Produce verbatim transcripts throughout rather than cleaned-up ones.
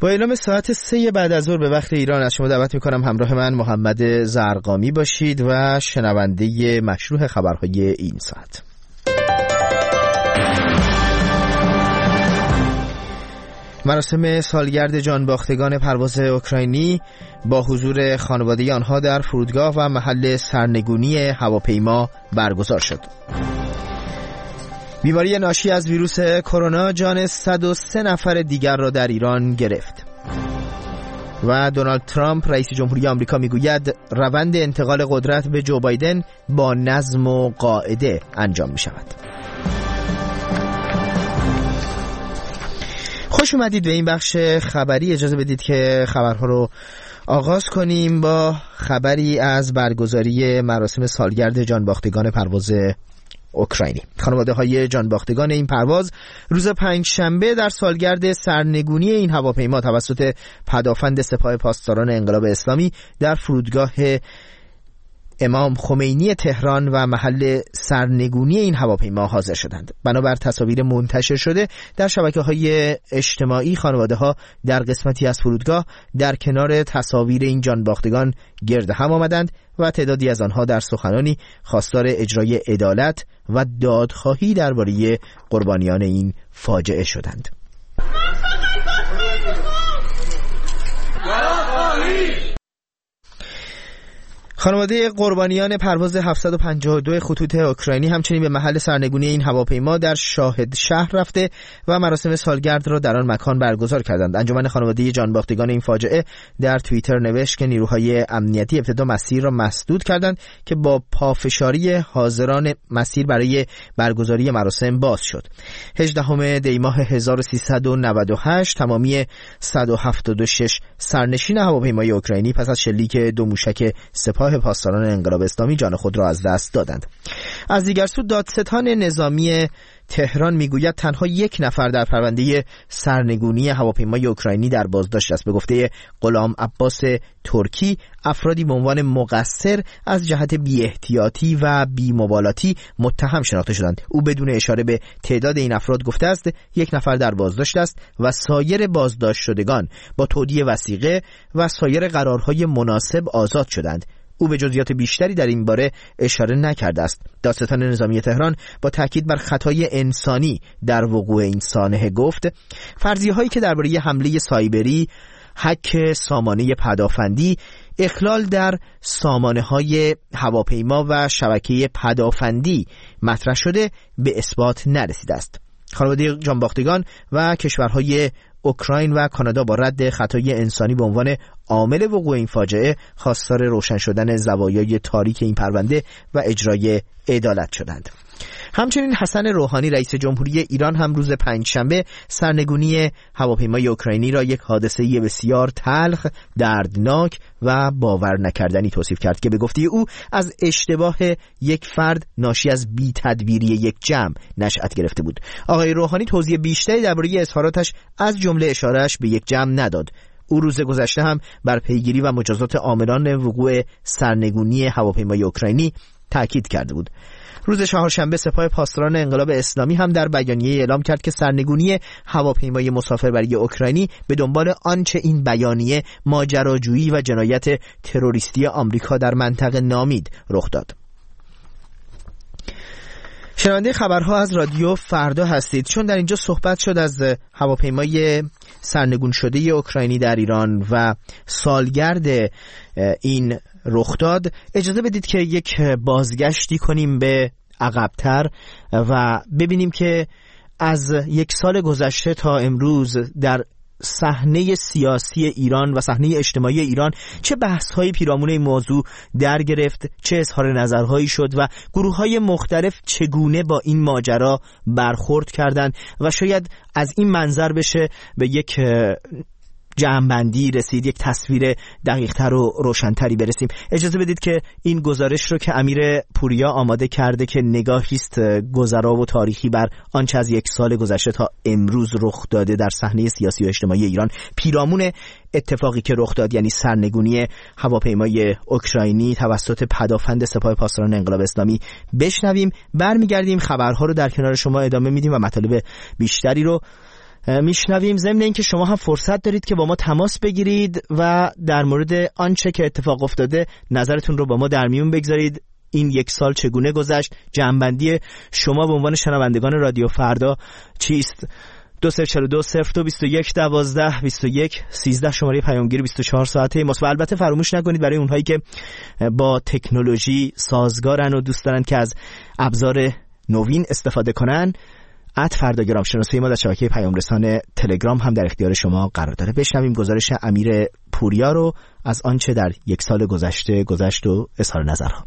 با اعلام ساعت سه بعد از ظهر به وقت ایران از شما دعوت میکنم همراه من محمد زرقامی باشید و شنونده مشروع خبرهای این ساعت. مراسم سالگرد جانباختگان پرواز اوکراینی با حضور خانواده آنها در فرودگاه و محل سرنگونی هواپیما برگزار شد. بیماری ناشی از ویروس کرونا جان صد و سه نفر دیگر را در ایران گرفت. و دونالد ترامپ رئیس جمهوری آمریکا میگوید روند انتقال قدرت به جو بایدن با نظم و قاعده انجام می شود. خوش اومدید به این بخش خبری. اجازه بدید که خبرها رو آغاز کنیم با خبری از برگزاری مراسم سالگرد جانباختگان پرواز اوکراینی. خانواده های جانباختگان این پرواز روز پنجشنبه در سالگرد سرنگونی این هواپیما توسط پدافند سپاه پاسداران انقلاب اسلامی در فرودگاه امام خمینی تهران و محل سرنگونی این هواپیما حاضر شدند. بنابر تصاویر منتشر شده در شبکه‌های اجتماعی، خانواده‌ها در قسمتی از فرودگاه در کنار تصاویر این جانباختگان گرد هم آمدند و تعدادی از آنها در سخنانی خواستار اجرای عدالت و دادخواهی درباره قربانیان این فاجعه شدند. خانواده قربانیان پرواز هفتصد و پنجاه و دو خطوط اوکراینی همچنین به محل سرنگونی این هواپیما در شاهد شهر رفته و مراسم سالگرد را در آن مکان برگزار کردند. انجمن خانواده جانباختگان این فاجعه در توییتر نوشت که نیروهای امنیتی ابتدا مسیر را مسدود کردند که با پافشاری حاضران مسیر برای برگزاری مراسم باز شد. هجدهم دی ماه هزار و سیصد و نود و هشت تمامی صد و هفتاد و شش سرنشین هواپیمای اوکراینی پس از شلیک دو موشک سپاه پاسداران انقلاب اسلامی جان خود را از دست دادند. از دیگر سو دادستان نظامی تهران میگوید تنها یک نفر در پرونده سرنگونی هواپیمای اوکراینی در بازداشت است. به گفته غلام عباس ترکی، افرادی به عنوان مقصر از جهت بی احتیاطی و بی مبالاتی متهم شناخته شدند. او بدون اشاره به تعداد این افراد گفته است یک نفر در بازداشت است و سایر بازداشت شدگان با تودیع وثیقه و سایر قرارهای مناسب آزاد شدند. او به جزئیات بیشتری در این باره اشاره نکرده است. دادستان نظامی تهران با تاکید بر خطای انسانی در وقوع این سانحه گفت فرضیه هایی که درباره حمله سایبری، هک سامانه پدافندی، اخلال در سامانه های هواپیما و شبکه پدافندی مطرح شده به اثبات نرسیده است. خانواده جانباختگان و کشورهای اوکراین و کانادا با رد خطای انسانی به عنوان عامل وقوع این فاجعه خواستار روشن شدن زوایای تاریک این پرونده و اجرای عدالت شدند. همچنین حسن روحانی رئیس جمهوری ایران هم روز پنجشنبه سرنگونی هواپیمای اوکراینی را یک حادثه بسیار تلخ، دردناک و باور نکردنی توصیف کرد که به گفته او از اشتباه یک فرد ناشی از بی تدبیری یک جمع نشأت گرفته بود. آقای روحانی توضیح بیشتری درباره اظهاراتش از جمله اشارهش به یک جمع نداد. او روز گذشته هم بر پیگیری و مجازات عاملان وقوع سرنگونی هواپیمای اوکراینی تاکید کرده بود. روز چهارشنبه سپاه پاسداران انقلاب اسلامی هم در بیانیه اعلام کرد که سرنگونی هواپیمای مسافربری اوکراینی به دنبال آنچه این بیانیه ماجراجویی و جنایت تروریستی آمریکا در منطقه نامید رخ داد. شنونده خبرها از رادیو فردا هستید. چون در اینجا صحبت شد از هواپیمای سرنگون شده اوکراینی در ایران و سالگرد این رخ داد، اجازه بدید که یک بازگشتی کنیم به عقب‌تر و ببینیم که از یک سال گذشته تا امروز در صحنه سیاسی ایران و صحنه اجتماعی ایران چه بحث‌های پیرامون این موضوع در گرفت، چه اظهار نظرهایی شد و گروه‌های مختلف چگونه با این ماجرا برخورد کردند و شاید از این منظر بشه به یک جمع‌بندی رسید، یک تصویر دقیق‌تر و روشن‌تری برسیم. اجازه بدید که این گزارش رو که امیر پوریا آماده کرده که نگاهی است گذرا و تاریخی بر آنچه از یک سال گذشته تا امروز رخ داده در صحنه سیاسی و اجتماعی ایران پیرامون اتفاقی که رخ داد، یعنی سرنگونی هواپیمای اوکراینی توسط پدافند سپاه پاسداران انقلاب اسلامی، بشنویم. برمیگردیم خبرها رو در کنار شما ادامه میدیم و مطالب بیشتری رو میشنویم. ضمن اینکه شما هم فرصت دارید که با ما تماس بگیرید و در مورد آنچه که اتفاق افتاده نظرتون رو با ما در میون بگذارید. این یک سال چگونه گذشت؟ جمع‌بندی شما به عنوان شنوندگان رادیو فردا چیست؟ دو صفر چهار دو صفر دو بیست و یک دوازده بیست و یک سیزده شماره پیامگیر بیست و چهار ساعته ماست. و البته فراموش نکنید برای اونهایی که با تکنولوژی سازگارن و دوست دارن که از ابزار نوین استفاده کنن، ات فرداگرام شناسی ما در شبکه پیام رسان تلگرام هم در اختیار شما قرار داره. بشنویم گزارش امیر پوریا رو از آنچه در یک سال گذشته گذشت و اظهار نظرها.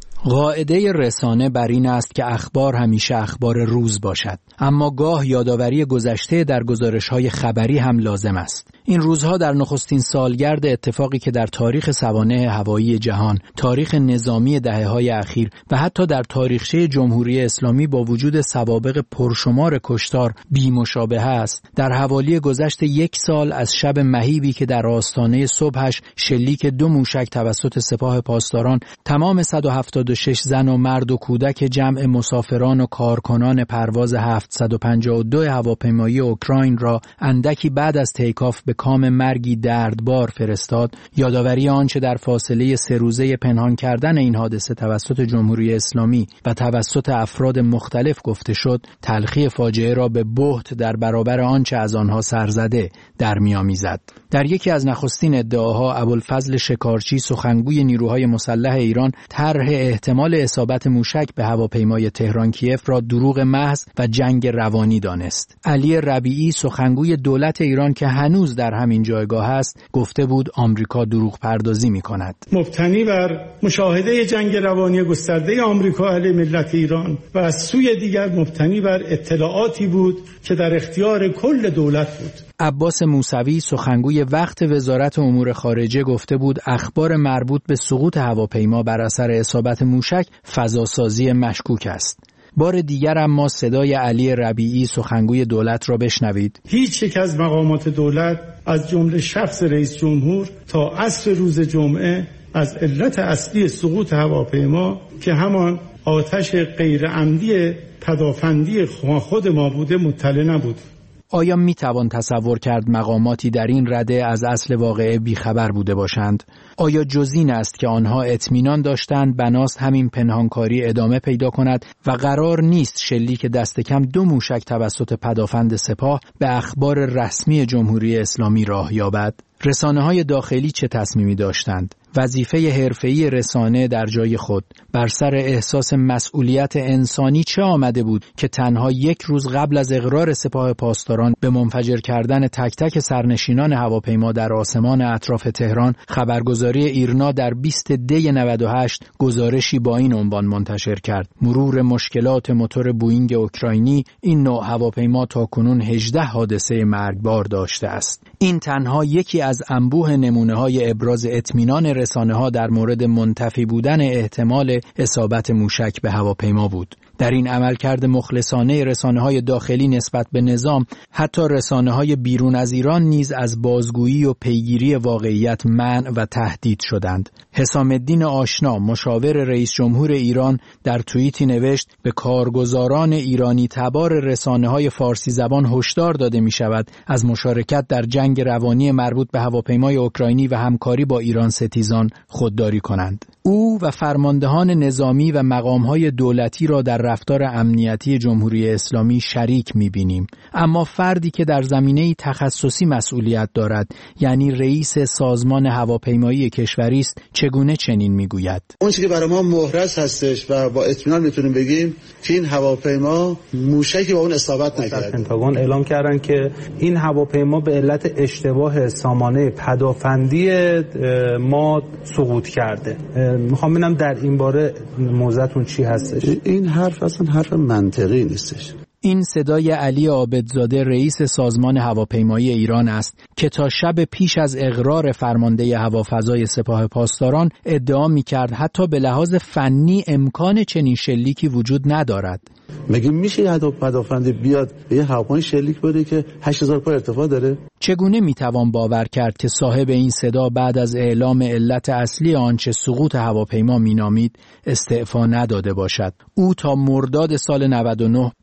قاعده رسانه بر این است که اخبار همیشه اخبار روز باشد، اما گاه یادآوری گذشته در گزارش‌های خبری هم لازم است. این روزها در نخستین سالگرد اتفاقی که در تاریخ سوانح هوایی جهان، تاریخ نظامی دهه‌های اخیر و حتی در تاریخچه جمهوری اسلامی با وجود سوابق پرشمار کشتار بی‌مشابه است، در حوالی گذشت یک سال از شب مهیبی که در آستانه صبحش شلیک دو موشک توسط سپاه پاسداران تمام صد و هفتاد و شش زن و مرد و کودک جمع مسافران و کارکنان پرواز هفتصد و پنجاه و دو هواپیمایی اوکراین را اندکی بعد از تیکاف به کام مرگی دردبار فرستاد، یادآوری آنچه در فاصله سه روزه پنهان کردن این حادثه توسط جمهوری اسلامی و توسط افراد مختلف گفته شد، تلخی فاجعه را به بهت در برابر آنچه از آنها سرزده در می‌آمیزد. در یکی از نخستین ادعاها ابوالفضل شکارچی، سخنگوی نیروهای مسلح ایران، طرح احتمال اصابت موشک به هواپیمای تهران کیف را دروغ محض و جنگ روانی دانست. علی ربیعی، سخنگوی دولت ایران که هنوز در همین جایگاه است، گفته بود آمریکا دروغ پردازی می کند. مبتنی بر مشاهده جنگ روانی گسترده آمریکا علیه ملت ایران و از سوی دیگر مبتنی بر اطلاعاتی بود که در اختیار کل دولت بود. عباس موسوی، سخنگوی وقت وزارت امور خارجه، گفته بود اخبار مربوط به سقوط هواپیما بر اثر اصابت موشک فضاسازی مشکوک است. بار دیگر اما صدای علی ربیعی، سخنگوی دولت را بشنوید. هیچ یک از مقامات دولت از جمله شخص رئیس جمهور تا عصر روز جمعه از علت اصلی سقوط هواپیما که همان آتش غیر عمدی پدافندی خود ما بوده مطلع نبود. آیا می توان تصور کرد مقاماتی در این رده از اصل واقعه بیخبر بوده باشند؟ آیا جز این است که آنها اطمینان داشتند بناست همین پنهانکاری ادامه پیدا کند و قرار نیست شلیک دست کم دو موشک توسط پدافند سپاه به اخبار رسمی جمهوری اسلامی راه یابد؟ رسانه‌های داخلی چه تصمیمی داشتند؟ وظیفه حرفه‌ای رسانه در جای خود، بر سر احساس مسئولیت انسانی چه آمده بود که تنها یک روز قبل از اقرار سپاه پاسداران به منفجر کردن تک تک سرنشینان هواپیما در آسمان اطراف تهران، خبرگزاری ایرنا در بیست دی نود و هشت گزارشی با این عنوان منتشر کرد: مرور مشکلات موتور بوئینگ اوکراینی، این نوع هواپیما تاکنون هجده حادثه مرگبار داشته است. این تنها یکی از انبوه نمونه‌های ابراز اطمینان رسانه‌ها در مورد منتفی بودن احتمال اصابت موشک به هواپیما بود. در این عملکرد مخلصانه رسانه‌های داخلی نسبت به نظام، حتی رسانه‌های بیرون از ایران نیز از بازگویی و پیگیری واقعیت منع و تهدید شدند. حسام الدین آشنا، مشاور رئیس جمهور ایران، در توییتی نوشت: به کارگزاران ایرانی تبار رسانه‌های فارسی زبان هشدار داده می‌شود از مشارکت در جنگ روانی مربوط به هواپیمای اوکراینی و همکاری با ایران ستیزان خودداری کنند. او و فرماندهان نظامی و مقام‌های دولتی را در رفتار امنیتی جمهوری اسلامی شریک می‌بینیم، اما فردی که در زمینه تخصصی مسئولیت دارد، یعنی رئیس سازمان هواپیمایی کشوری است، چگونه چنین می‌گوید؟ اون چیزی که برای ما محرز هستش و با اطمینان میتونیم بگیم که این هواپیما موشکی با اون اصابت نکرد. پنتاگون اعلام کردن که این هواپیما به علت اشتباه سامانه پدافندی ما سقوط کرده. میخوام ببینم در این باره موضعتون چی هستش؟ این حرف اصلا حرف منطقی نیستش. این صدای علی عابدزاده، رئیس سازمان هواپیمایی ایران است که تا شب پیش از اقرار فرمانده هوافضای سپاه پاسداران ادعا می‌کرد حتی به لحاظ فنی امکان چنین شلیکی وجود ندارد. مگه میشه یه پدافند بیاد به یه هواپیمای شلیک بده که هشت هزار پا ارتفاع داره؟ چگونه میتوان باور کرد که صاحب این صدا بعد از اعلام علت اصلی آنچه سقوط هواپیما مینامید استعفا نداده باشد؟ او تا مرداد سال نود و نه پشت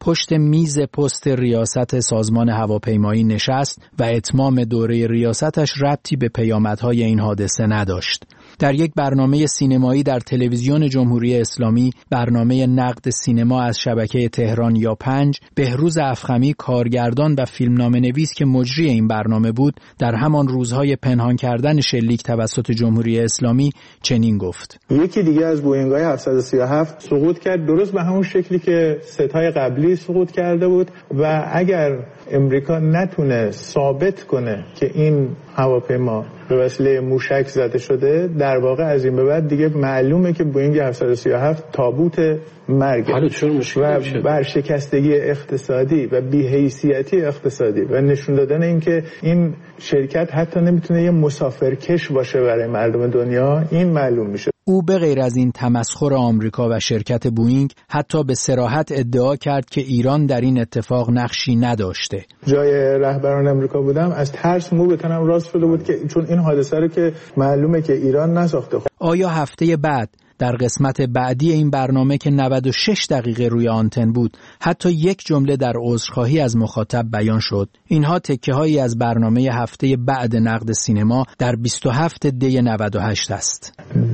میز پست ریاست سازمان هواپیمایی نشست و اتمام دوره ریاستش ربطی به پیامدهای این حادثه نداشت. در یک برنامه سینمایی در تلویزیون جمهوری اسلامی، برنامه نقد سینما از شبکه تهران یا پنج، بهروز افخمی کارگردان و فیلمنامه‌نویس که مجری این برنامه بود، در همان روزهای پنهان کردن شلیک توسط جمهوری اسلامی چنین گفت: یکی دیگه از بوئینگ‌های هفتصد و سی و هفت سقوط کرد، درست به همون شکلی که ستای قبلی سقوط کرده بود و اگر امریکا نتونه ثابت کنه که این هواپیما به وسیله موشک زده شده، در واقع از این به بعد دیگه معلومه که بوئینگ هفتصد و سی و هفت تابوت مرگ و برشکستگی اقتصادی و بی‌حیثیتی اقتصادی و نشون دادن این که این شرکت حتی نمیتونه یه مسافرکش باشه برای مردم دنیا، این معلوم میشه. او به غیر از این تمسخر آمریکا و شرکت بوئینگ حتی به صراحت ادعا کرد که ایران در این اتفاق نقشی نداشته. جای رهبران آمریکا بودم، از ترس مو به تنم راست شده بود که چون این حادثه رو که معلومه که ایران نساخته. آیا هفته بعد در قسمت بعدی این برنامه که نود و شش دقیقه روی آنتن بود حتی یک جمله در عذرخواهی از مخاطب بیان شد؟ اینها تکه‌هایی از برنامه هفته بعد نقد سینما در بیست و هفت دی نود و هشت است.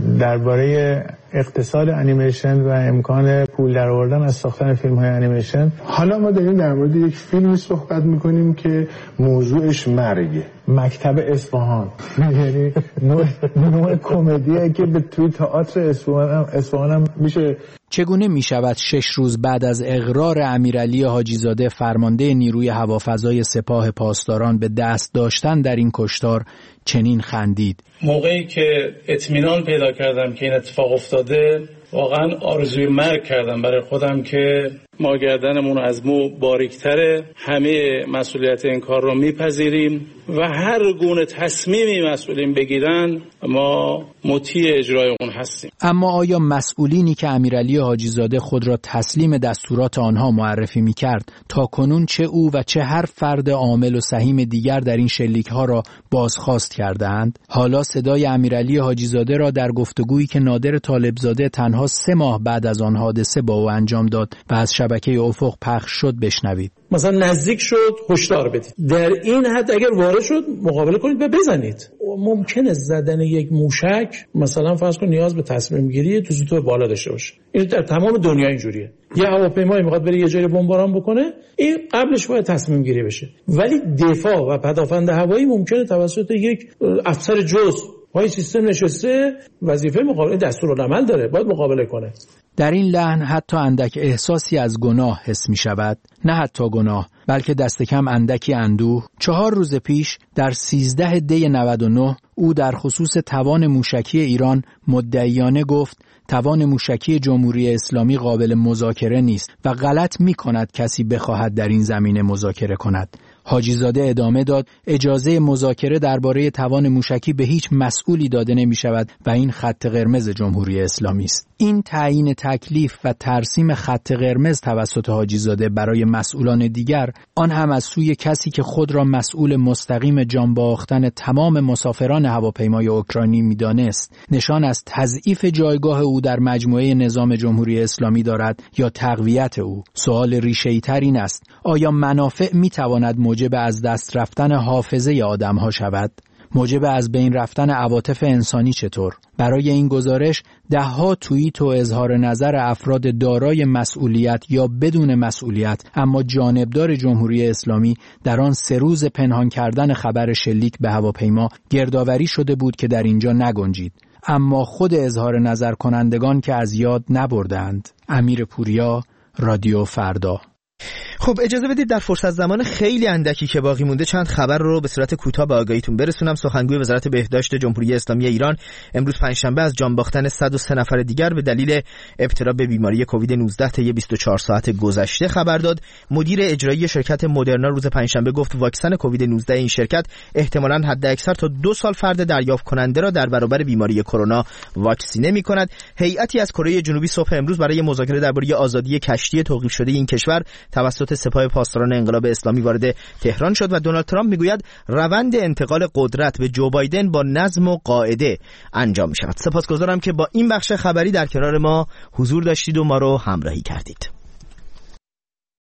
درباره اقتصاد انیمیشن و امکان پول درآوردن از ساختن فیلم‌های انیمیشن، حالا ما داریم در مورد یک فیلمی صحبت می‌کنیم که موضوعش مرگه. مکتب اصفهان، یعنی نوع, نوع کمدیه که به توی تئاتر اصفهان اصفهان هم میشه. چگونه می شود شش روز بعد از اقرار امیرعلی حاجیزاده فرمانده نیروی هوافضای سپاه پاسداران به دست داشتن در این کشتار چنین خندید؟ موقعی که اطمینان پیدا کردم که این اتفاق افتاده، واقعا آرزوی مرگ کردم برای خودم که ما گردنمون از مو باریک‌تره، همه مسئولیت این کار رو میپذیریم و هر گونه تصمیمی مسئولین بگیرن ما مطیع اجرای اون هستیم. اما آیا مسئولینی که امیرعلی حاجیزاده خود را تسلیم دستورات آنها معرفی می‌کرد تا کنون چه او و چه هر فرد عامل و سهیم دیگر در این شلیک‌ها را بازخواست کردند؟ حالا صدای امیرعلی حاجیزاده را در گفتگویی که نادر طالبزاده تنها سه ماه بعد از آن حادثه با او انجام داد و از شبکه افق پخش شد بشنوید. مثلا نزدیک شد هشدار بدید، در این حد اگر وارد شد مقابله کنید و بزنید. ممکنه زدن یک موشک مثلا فرض کن نیاز به تصمیم گیری تو سطوح بالا داشته باشه. این در تمام دنیا اینجوریه. یه هواپیمایی میخواد بره یه جایی بمباران بکنه، این قبلش باید تصمیم گیری بشه. ولی دفاع و پدافند هوایی ممکنه توسط یک افسر جز پای سیستم نشسته وظیفه مقابله دستورالعمل داره، باید مقابله کنه. در این لحن حتی اندک احساسی از گناه حس می شود، نه حتی گناه بلکه دست کم اندکی اندوه. چهار روز پیش در سیزده دی نود و نه او در خصوص توان موشکی ایران مدعیانه گفت توان موشکی جمهوری اسلامی قابل مذاکره نیست و غلط می کند کسی بخواهد در این زمینه مذاکره کند. حاجیزاده ادامه داد اجازه مذاکره درباره توان موشکی به هیچ مسئولی داده نمی شود و این خط قرمز جمهوری اسلامی است. این تعیین تکلیف و ترسیم خط قرمز توسط حاجیزاده برای مسئولان دیگر، آن هم از سوی کسی که خود را مسئول مستقیم جان باختن تمام مسافران هواپیمای اوکراینی می‌دانست، نشان از تضعیف جایگاه او در مجموعه نظام جمهوری اسلامی دارد یا تقویت او. سوال ریشه‌ای‌تر این است: آیا منافع می‌تواند موجب از دست رفتن حافظه آدم‌ها شود؟ موجب از بین رفتن عواطف انسانی چطور؟ برای این گزارش ده‌ها توییت و اظهار نظر افراد دارای مسئولیت یا بدون مسئولیت اما جانبدار جمهوری اسلامی در آن سه روز پنهان کردن خبر شلیک به هواپیما گردآوری شده بود که در اینجا نگنجید. اما خود اظهار نظر کنندگان که از یاد نبردند. امیر پوریا، رادیو فردا. خب اجازه بدید در فرصت زمان خیلی اندکی که باقی مونده چند خبر رو به صورت کوتاه به آگاهیتون برسونم. سخنگوی وزارت بهداشت جمهوری اسلامی ایران امروز پنجشنبه از جان باختن صد و سه نفر دیگر به دلیل ابتلا به بیماری کووید نوزده طی بیست و چهار ساعت گذشته خبر داد. مدیر اجرایی شرکت مدرنا روز پنجشنبه گفت واکسن کووید نوزده این شرکت احتمالاً حداکثر تا دو سال فرد دریافت کننده را در برابر بیماری کرونا واکسینه می‌کند. هیئتی از کره جنوبی صبح امروز برای مذاکره درباره آزادی کشتی توقیف شده این کشور توسط سپاه پاسداران انقلاب اسلامی وارد تهران شد و دونالد ترامپ میگوید روند انتقال قدرت به جو بایدن با نظم و قاعده انجام می شود. سپاسگزارم که با این بخش خبری در کنار ما حضور داشتید و ما رو همراهی کردید.